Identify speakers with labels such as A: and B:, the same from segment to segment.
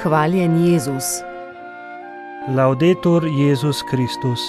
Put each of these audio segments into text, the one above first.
A: Hvaljen Jezus.
B: Laudetur Jezus Kristus.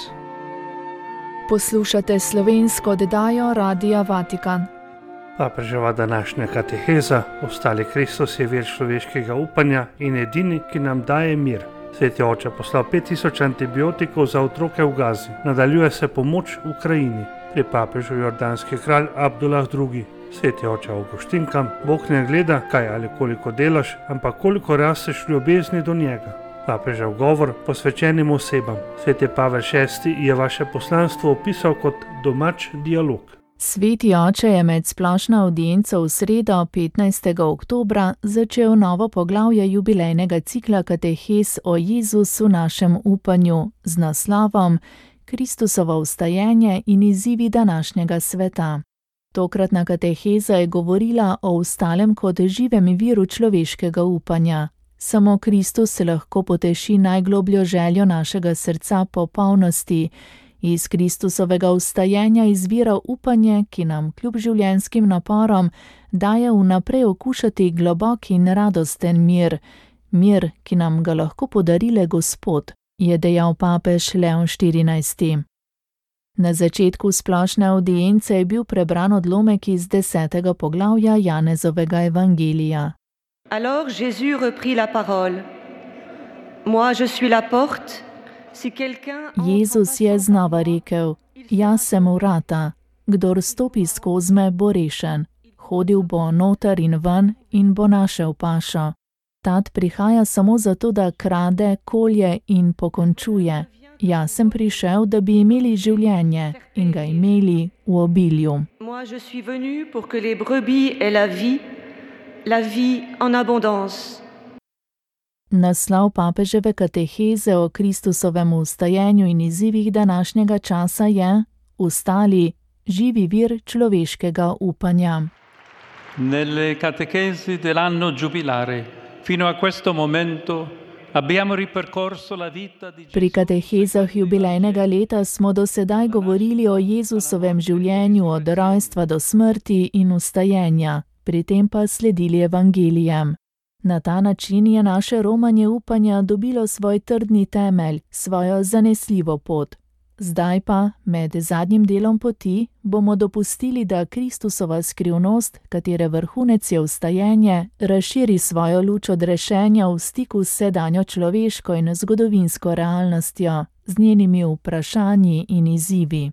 C: Poslušate slovensko oddajo Radia Vatikan.
B: Papeževa današnja kateheza, ostali Kristus je vir človeškega upanja in edini, ki nam daje mir. Sveti oče poslal 5000 antibiotikov za otroke v Gazi. Nadaljuje se pomoč Ukrajini. Pri papežu jordanski kralj Abdullah II. Sveti oče Avgustinkam, Bog ne gleda, kaj ali koliko delaš, ampak koliko rasteš v ljubezni do njega. Papežev govor posvečenim osebam. Sveti Pavel VI je vaše poslanstvo opisal kot domač dialog.
C: Sveti oče je med splošno avdienco v sredo 15. oktobra začel novo poglavje jubilejnega cikla katehez o Jezusu našem upanju z naslovom Kristusovo vstajenje in izzivi današnjega sveta. Tokratna kateheza je govorila o vstalem kot živem viru človeškega upanja. Samo Kristus se lahko poteši najglobljo željo našega srca po polnosti. Iz Kristusovega vstajenja izvira upanje, ki nam kljub življenjskim naporom daje vnaprej okušati globok in radosten mir. Mir, ki nam ga lahko podari le Gospod, je dejal papež Leon XIV. Na začetku splošne avdience je bil prebran odlomek iz 10. poglavja Janezovega evangelija.
D: Alors Jésus reprit la parole. Moi je suis la porte. Si quelqu'un
C: Jezus je znova rekel: Jaz sem vrata. Kdor stopi skozi me, bo rešen. Hodil bo noter in ven in bo našel pašo. Tat prihaja samo zato, da krade, kolje in pokončuje. Jaz sem prišel, da bi imeli življenje in ga imeli v obilju.
D: Moi je suis venu pour que les brebis aient la vie en abondance.
C: Naslov papeževe kateheze o Kristusovem vstajenju in izzivih današnjega časa je Vstali, živi vir človeškega upanja.
E: Nelle catechesi dell'anno giubilare, fino a questo momento, abbiamo ripercorso la vita di
C: Pri katehezah jubilejnega leta smo do sedaj govorili o Jezusovem življenju od rojstva do smrti in vstajenja, pri tem pa sledili evangelijem. Na ta način je naše romanje upanja dobilo svoj trdni temelj, svojo zanesljivo pot. Zdaj pa, med zadnjim delom poti, bomo dopustili, da Kristusova skrivnost, katere vrhunec je vstajenje, razširi svojo luč odrešenja v stiku s sedanjo človeško in zgodovinsko realnostjo, z njenimi vprašanji in izzivi.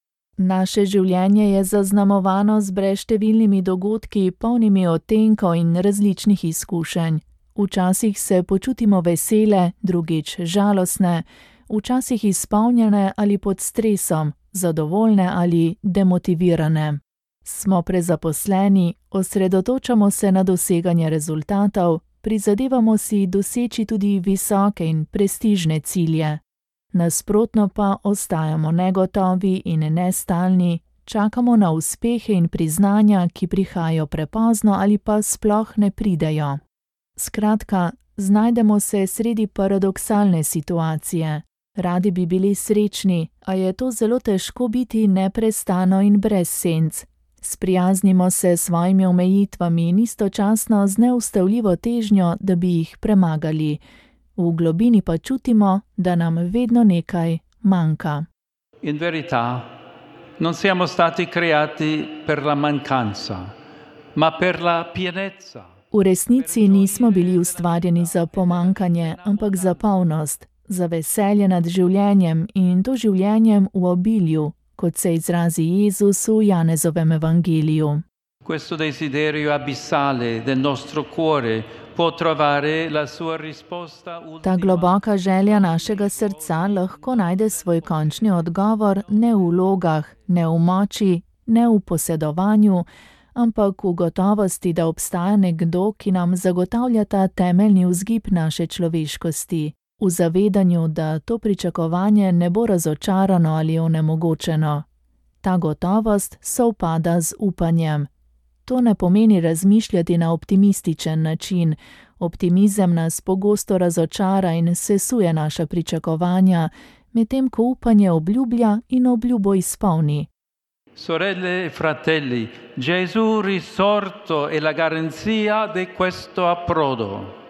C: Naše življenje je zaznamovano z brezštevilnimi dogodki, polnimi odtenkov in različnih izkušenj. Včasih se počutimo vesele, drugič žalostne, včasih izpolnjene ali pod stresom, zadovoljne ali demotivirane. Smo prezaposleni, osredotočamo se na doseganje rezultatov, prizadevamo si doseči tudi visoke in prestižne cilje. Nasprotno pa ostajamo negotovi in nestalni, čakamo na uspehe in priznanja, ki prihajajo prepozno ali pa sploh ne pridejo. Skratka, znajdemo se sredi paradoksalne situacije. Radi bi bili srečni, a je to zelo težko biti neprestano in brez senc. Sprijaznimo se s svojimi omejitvami in istočasno z neustavljivo težnjo, da bi jih premagali. V globini pa čutimo, da nam vedno nekaj manjka.
E: In verità, non siamo stati creati per la mancanza, ma per la pienezza.
C: V resnici nismo bili ustvarjeni za pomanjkanje, ampak za polnost, za veselje nad življenjem in to življenjem v obilju, kot se izrazi Jezus v Janezovem evangeliju.
E: Questo desiderio abissale del nostro cuore può trovare la sua risposta ultima.
C: Ta globoka želja našega srca lahko najde svoj končni odgovor ne v vlogah, ne v moči, ne v posedovanju, ampak v gotovosti, da obstaja nekdo, ki nam zagotavlja ta temeljni vzgib naše človeškosti, v zavedanju, da to pričakovanje ne bo razočarano ali onemogočeno. Ta gotovost sovpada z upanjem. To ne pomeni razmišljati na optimističen način. Optimizem nas pogosto razočara in sesuje naša pričakovanja, medtem ko upanje obljublja in obljubo izpolni.
E: Sorelle e fratelli, Gesù risorto è la garanzia di questo approdo.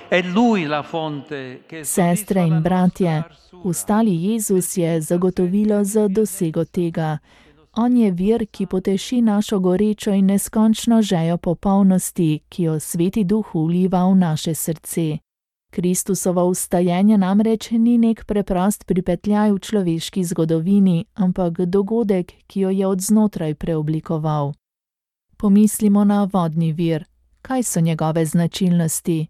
E: è Lui la fonte che
C: Sestre in bratje, ustali Jezus je zagotovilo za dosego tega. On je vir, ki poteši našo gorečo in neskončno žejo popolnosti, ki jo Sveti Duh vliva v naše srce. Kristusovo vstajenje namreč ni nek preprost pripetljaj v človeški zgodovini, ampak dogodek, ki jo je od znotraj preoblikoval. Pomislimo na vodni vir. Kaj so njegove značilnosti?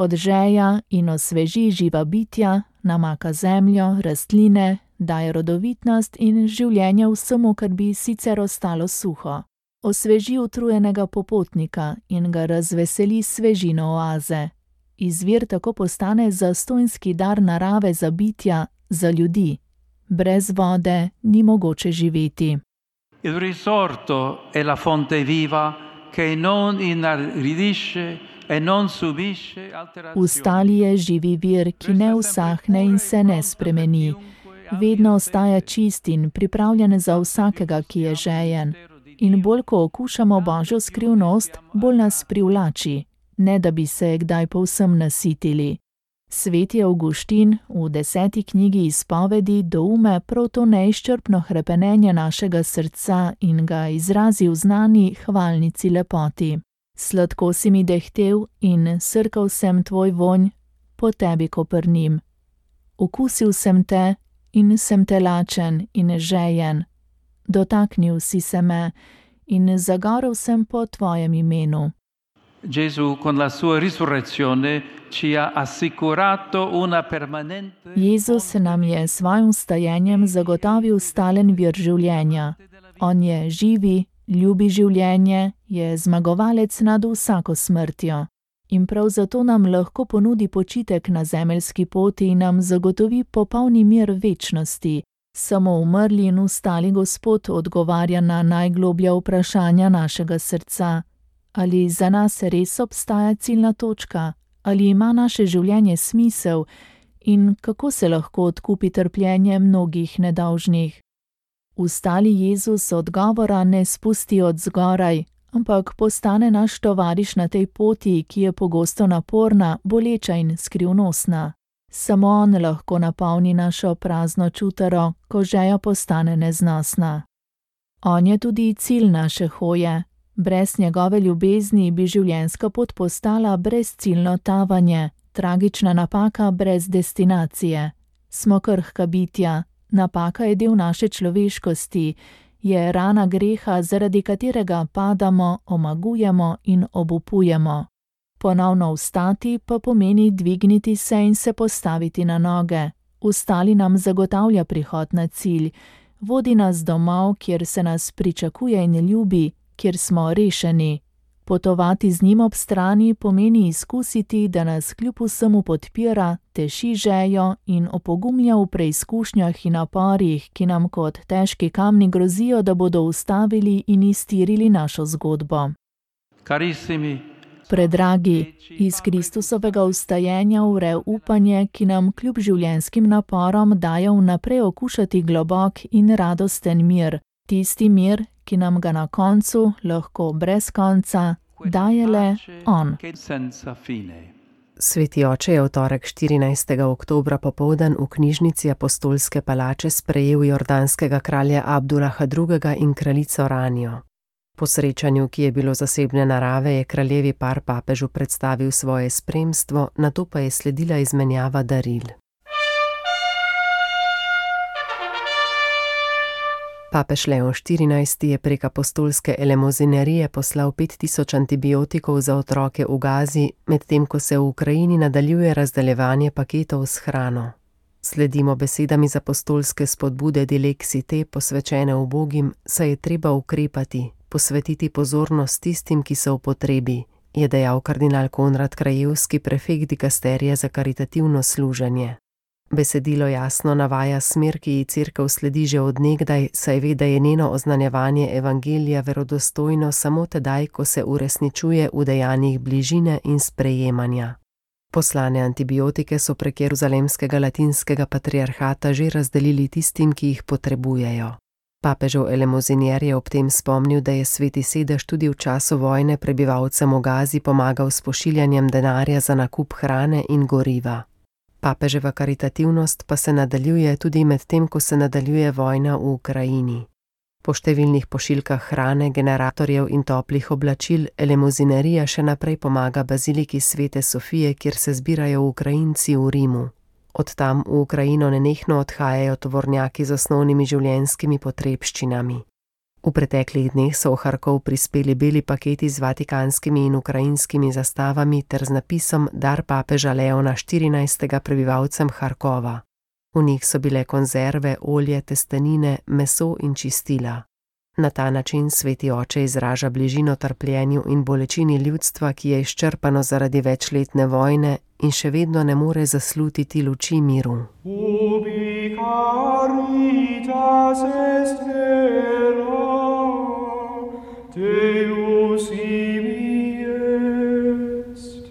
C: Odžeja in osveži živa bitja, namaka zemljo, rastline, daje rodovitnost in življenje vsemu, kar bi sicer ostalo suho. Osveži utrujenega popotnika in ga razveseli svežino oaze. Izvir tako postane zastonjski dar narave za bitja, za ljudi. Brez vode ni mogoče živeti.
E: Il risorto è la fonte viva che non inaridisce e non subisce alterazioni.
C: Ustali je živi vir, ki ne usahne in se ne spremeni. Vedno ostaja čist in pripravljen za vsakega, ki je žejen. In bolj ko okušamo Božjo skrivnost, bolj nas privlači, ne da bi se kdaj povsem nasitili. Sveti Avguštin v 10. knjigi izpovedi doume prav to neizčrpno hrepenenje našega srca in ga izrazi v znani hvalnici lepoti. Sladko si mi dehtel in srkal sem tvoj vonj, po tebi koprnim. Okusil sem te in sem te lačen in žejen. Dotaknil si se me in zagorel sem po tvojem imenu.
E: Gesù con la sua risurrezione ci ha assicurato una permanente.
C: Jezus nam je s svojim vstajenjem zagotovil stalen vir življenja. On je živi, ljubi življenje, je zmagovalec nad vsako smrtjo. In prav zato nam lahko ponudi počitek na zemeljski poti in nam zagotovi popolni mir večnosti. Samo umrli in ustali Gospod odgovarja na najgloblja vprašanja našega srca. Ali za nas res obstaja ciljna točka? Ali ima naše življenje smisel? In kako se lahko odkupi trpljenje mnogih nedolžnih? Ustali Jezus odgovora ne spusti od zgoraj, ampak postane naš tovariš na tej poti, ki je pogosto naporna, boleča in skrivnostna. Samo on lahko napolni našo prazno čutaro, ko žeja postane neznosna. On je tudi cilj naše hoje. Brez njegove ljubezni bi življenjska pot postala brezciljno tavanje, tragična napaka brez destinacije. Smo krhka bitja, napaka je del naše človeškosti, je rana greha, zaradi katerega padamo, omagujemo in obupujemo. Ponovno vstati pa pomeni dvigniti se in se postaviti na noge. Vstali nam zagotavlja prihod na cilj, vodi nas domov, kjer se nas pričakuje in ljubi, kjer smo rešeni. Potovati z njim ob strani pomeni izkusiti, da nas kljub vsemu podpira, teši žejo in opogumlja v preizkušnjah in naporih, ki nam kot težki kamni grozijo, da bodo ustavili in iztirili našo zgodbo.
E: Carissimi,
C: Predragi, iz Kristusovega vstajenja vre upanje, ki nam kljub življenjskim naporom daje vnaprej okušati globok in radosten mir. Tisti mir, ki nam ga na koncu, lahko brez konca, daje le on.
A: Sveti oče je v torek 14. oktobra popoldan v knjižnici Apostolske palače sprejel jordanskega kralja Abdulaha II. In kraljico Ranijo. Po srečanju, ki je bilo zasebne narave, je kraljevi par papežu predstavil svoje spremstvo, nato pa je sledila izmenjava daril. Papež Leon XIV. Je prek apostolske elemozinerije poslal 5000 antibiotikov za otroke v Gazi, medtem ko se v Ukrajini nadaljuje razdeljevanje paketov s hrano. Sledimo besedam iz apostolske spodbude Dilexi Te, posvečene ubogim, saj je treba ukrepati, posvetiti pozornost tistim, ki so v potrebi, je dejal kardinal Konrad Krajevski, prefekt dikasterije za karitativno služenje. Besedilo jasno navaja smer, ki ji Cerkev sledi že od nekdaj, saj ve, da je njeno oznanjevanje evangelija verodostojno samo tedaj, ko se uresničuje v dejanjih bližine in sprejemanja. Poslane antibiotike so prek jeruzalemskega latinskega patriarhata že razdelili tistim, ki jih potrebujejo. Papežev elemozinjer je ob tem spomnil, da je Sveti sedež tudi v času vojne prebivalcem v Gazi pomagal s pošiljanjem denarja za nakup hrane in goriva. Papeževa karitativnost pa se nadaljuje tudi med tem, ko se nadaljuje vojna v Ukrajini. Po številnih pošiljkah hrane, generatorjev in toplih oblačil elemozinerija še naprej pomaga baziliki Svete Sofije, kjer se zbirajo Ukrajinci v Rimu. Od tam v Ukrajino nenehno odhajajo tovornjaki z osnovnimi življenjskimi potrebščinami. V preteklih dneh so v Harkov prispeli beli paketi z vatikanskimi in ukrajinskimi zastavami ter z napisom Dar papeža Leona XIV. Prebivalcem Harkova. V njih so bile konzerve, olje, testenine, meso in čistila. Na ta način Sveti oče izraža bližino trpljenju in bolečini ljudstva, ki je izčrpano zaradi večletne vojne in še vedno ne more zaslutiti luči miru.
F: Ubi caritas est vera, Deus ibi est.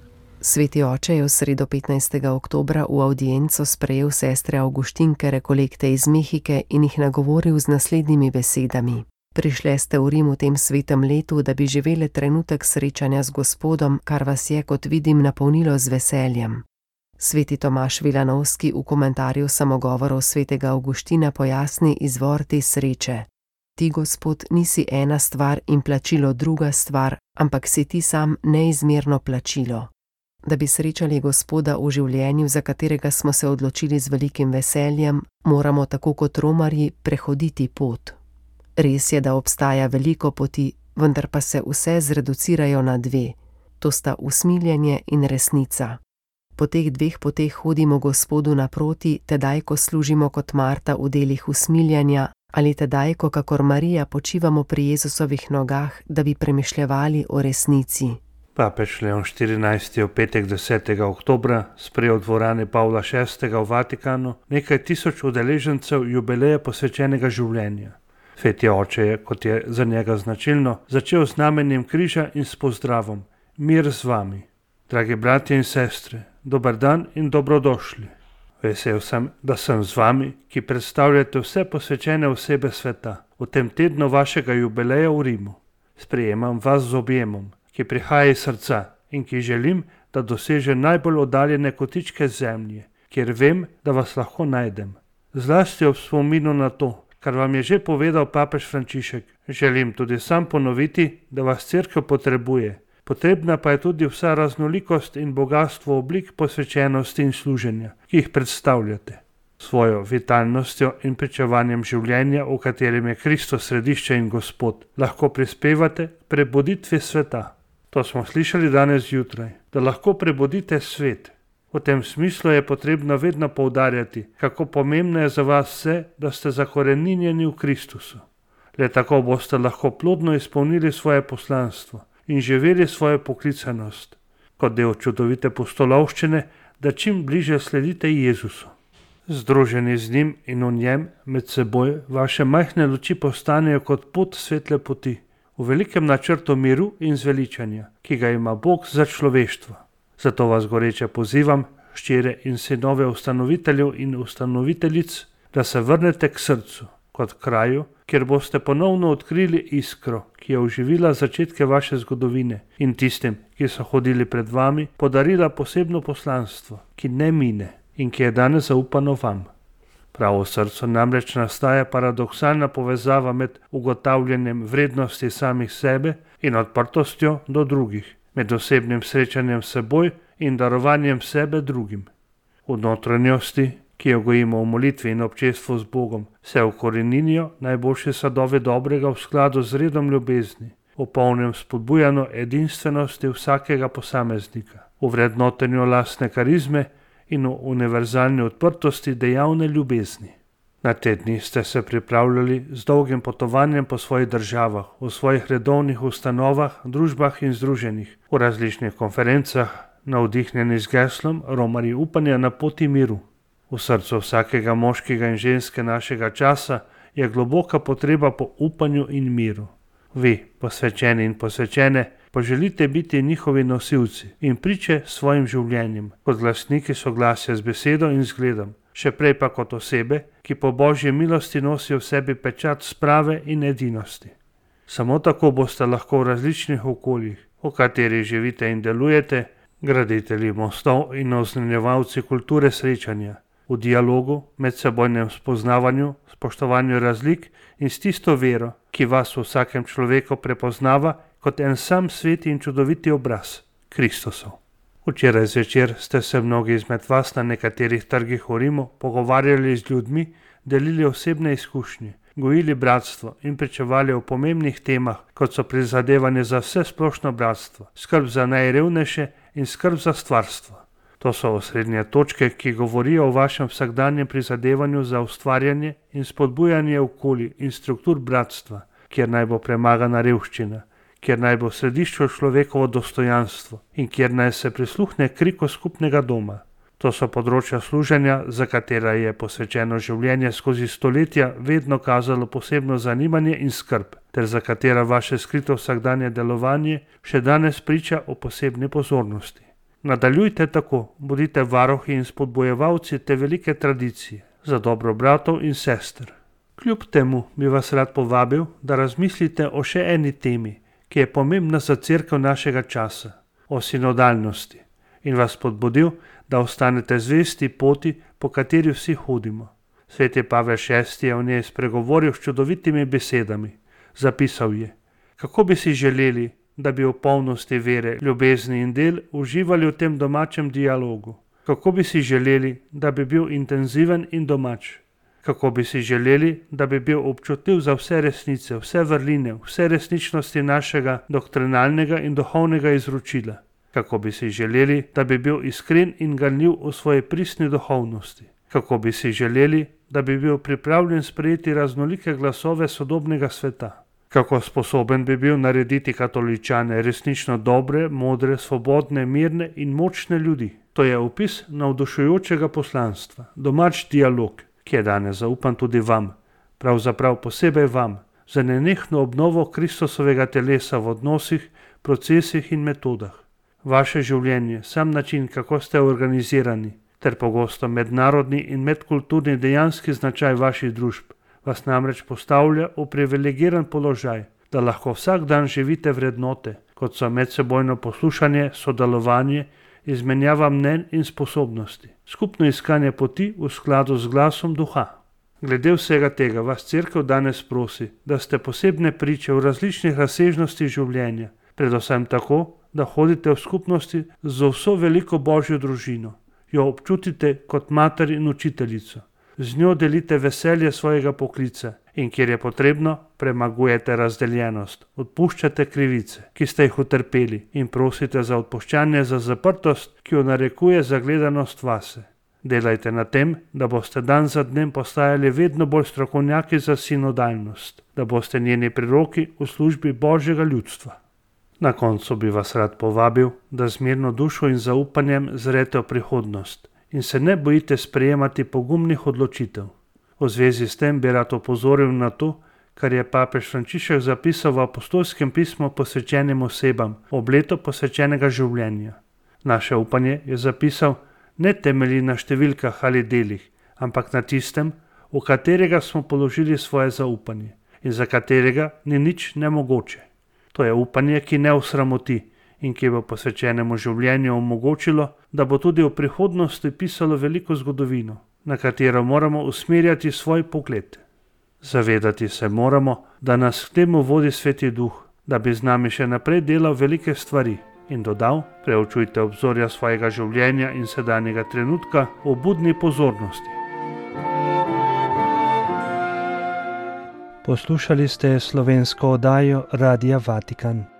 A: Sveti oče je v sredo 15. oktobra v audienco sprejel sestre Avguštinke Rekolekte iz Mehike in jih nagovoril z naslednjimi besedami. Prišle ste v Rim v tem svetem letu, da bi živele trenutek srečanja z Gospodom, kar vas je, kot vidim, napolnilo z veseljem. Sveti Tomaž Vilanovski v komentarju samogovorov svetega Avguština pojasni izvor te sreče. Ti, Gospod, nisi ena stvar in plačilo druga stvar, ampak si ti sam neizmerno plačilo. Da bi srečali Gospoda v življenju, za katerega smo se odločili z velikim veseljem, moramo tako kot romarji prehoditi pot. Res je, da obstaja veliko poti, vendar pa se vse zreducirajo na dve. To sta usmiljenje in resnica. Po teh dveh poteh hodimo Gospodu naproti, tedaj, ko služimo kot Marta v delih usmiljanja, ali tedaj, ko kakor Marija počivamo pri Jezusovih nogah, da bi premišljevali o resnici.
B: Papež Leon XIV. Je v petek 10. oktobra sprejel v dvorani Pavla VI. V Vatikanu nekaj tisoč udeležencev jubileja posvečenega življenja. Sveti oče je, kot je za njega značilno, začel z znamenjem križa in s pozdravom: Mir z vami. Dragi bratje in sestre, dober dan in dobrodošli. Vesel sem, da sem z vami, ki predstavljate vse posvečene osebe sveta, v tem tednu vašega jubileja v Rimu. Sprejemam vas z objemom, ki prihaja iz srca in ki želim, da doseže najbolj oddaljene kotičke zemlje, kjer vem, da vas lahko najdem. Zlasti ob spominu na to, kar vam je že povedal papež Frančišek, želim tudi sam ponoviti, da vas cerkev potrebuje. Potrebna pa je tudi vsa raznolikost in bogatstvo oblik posvečenosti in služenja, ki jih predstavljate. Svojo vitalnostjo in pričevanjem življenja, v katerem je Kristus središče in Gospod, lahko prispevate k prebuditvi sveta. To smo slišali danes zjutraj, da lahko prebudite svet. V tem smislu je potrebno vedno poudarjati, kako pomembno je za vas vse, da ste zakoreninjeni v Kristusu. Le tako boste lahko plodno izpolnili svoje poslanstvo in živeli svojo poklicanost, kot del čudovite pustolovščine, da čim bliže sledite Jezusu. Združeni z njim in v njem med seboj vaše majhne luči postanejo kot pot svetle poti, v velikem načrtu miru in zveličanja, ki ga ima Bog za človeštvo. Zato vas goreče pozivam, hčere in sinove ustanoviteljev in ustanoviteljic, da se vrnete k srcu, kot kraju, kjer boste ponovno odkrili iskro, ki je oživila začetke vaše zgodovine in tistim, ki so hodili pred vami, podarila posebno poslanstvo, ki ne mine in ki je danes zaupano vam. Prav v srcu namreč nastaja paradoksalna povezava med ugotavljanjem vrednosti samih sebe in odprtostjo do drugih, med osebnim srečanjem s seboj in darovanjem sebe drugim. V notranjosti, ki jo gojimo v molitvi in občestvu z Bogom, se ukoreninijo najboljše sadove dobrega v skladu z redom ljubezni, v polnem spodbujanju edinstvenosti vsakega posameznika, v vrednotenju lastne karizme in v univerzalni odprtosti dejavne ljubezni. Na te dni ste se pripravljali z dolgim potovanjem po svojih državah, v svojih redovnih ustanovah, družbah in združenjih, v različnih konferencah, navdihnjeni z geslom Romarji upanja na poti miru. V srcu vsakega moškega in ženske našega časa je globoka potreba po upanju in miru. Vi, posvečeni in posvečene, pa želite biti njihovi nosilci in priče svojim življenjem, kot glasniki soglasja z besedo in zgledom, še prej pa kot osebe, ki po Božji milosti nosijo v sebi pečat sprave in edinosti. Samo tako boste lahko v različnih okoljih, v katerih živite in delujete, graditelji mostov in oznanjevalci kulture srečanja, v dialogu, medsebojnem spoznavanju, spoštovanju razlik in s tisto vero, ki vas v vsakem človeku prepoznava kot en sam sveti in čudoviti obraz, Kristusov. Včeraj zvečer ste se mnogi izmed vas na nekaterih trgih v Rimu pogovarjali z ljudmi, delili osebne izkušnje, gojili bratstvo in pričevali o pomembnih temah, kot so prizadevanje za vse splošno bratstvo, skrb za najrevnejše in skrb za stvarstvo. To so osrednje točke, ki govorijo o vašem vsakdanjem prizadevanju za ustvarjanje in spodbujanje okolij in struktur bratstva, kjer naj bo premagana revščina, kjer naj bo v središču človekovo dostojanstvo in kjer naj se prisluhne kriku skupnega doma. To so področja služenja, za katera je posvečeno življenje skozi stoletja vedno kazalo posebno zanimanje in skrb, ter za katera vaše skrito vsakdanje delovanje še danes priča o posebni pozornosti. Nadaljujte tako, bodite varuhi in spodbojevalci te velike tradicije za dobro bratov in sester. Kljub temu bi vas rad povabil, da razmislite o še eni temi, ki je pomembna za cerkev našega časa, o sinodalnosti, in vas spodbudil, da ostanete zvesti poti, po kateri vsi hodimo. Sveti Pavel VI je o njej spregovoril s čudovitimi besedami. Zapisal je: kako bi si želeli, da bi v polnosti vere, ljubezni in del uživali v tem domačem dialogu. Kako bi si želeli, da bi bil intenziven in domač. Kako bi si želeli, da bi bil občutljiv za vse resnice, vse vrline, vse resničnosti našega doktrinalnega in duhovnega izročila. Kako bi si želeli, da bi bil iskren in ganljiv v svoji pristni duhovnosti. Kako bi si želeli, da bi bil pripravljen sprejeti raznolike glasove sodobnega sveta. Kako sposoben bi bil narediti katoličane resnično dobre, modre, svobodne, mirne in močne ljudi. To je opis navdušujočega poslanstva, domač dialog, ki je danes zaupan tudi vam, pravzaprav posebej vam, za nenehno obnovo Kristusovega telesa v odnosih, procesih in metodah. Vaše življenje, sam način, kako ste organizirani, ter pogosto mednarodni in medkulturni dejanski značaj vaših družb, vas namreč postavlja v privilegiran položaj, da lahko vsak dan živite vrednote, kot so medsebojno poslušanje, sodelovanje, izmenjava mnenj in sposobnosti, skupno iskanje poti v skladu z glasom duha. Glede vsega tega vas cerkev danes prosi, da ste posebne priče v različnih razsežnostih življenja, predvsem tako, da hodite v skupnosti z vso veliko Božjo družino, jo občutite kot mater in učiteljico, z njo delite veselje svojega poklica in kjer je potrebno, premagujete razdeljenost, odpuščate krivice, ki ste jih utrpeli in prosite za odpuščanje za zaprtost, ki jo narekuje zagledanost vase. Delajte na tem, da boste dan za dnem postajali vedno bolj strokovnjaki za sinodalnost, da boste njeni priroki v službi Božjega ljudstva. Na koncu bi vas rad povabil, da z mirno dušo in zaupanjem zrete v prihodnost in se ne bojite sprejemati pogumnih odločitev. V zvezi s tem bi rad opozoril na to, kar je papež Frančišek zapisal v apostolskem pismu posvečenim osebam ob letu posvečenega življenja. Naše upanje, je zapisal, ne temelji na številkah ali delih, ampak na tistem, v katerega smo položili svoje zaupanje in za katerega ni nič nemogoče. To je upanje, ki ne osramoti in ki bo posvečenemu življenju omogočilo, da bo tudi v prihodnosti pisalo veliko zgodovino, na katero moramo usmerjati svoj pogled. Zavedati se moramo, da nas k temu vodi Sveti Duh, da bi z nami še naprej delal velike stvari, in dodal: preučujte obzorja svojega življenja in sedanjega trenutka v budni pozornosti. Poslušali ste slovensko oddajo Radia Vatikan.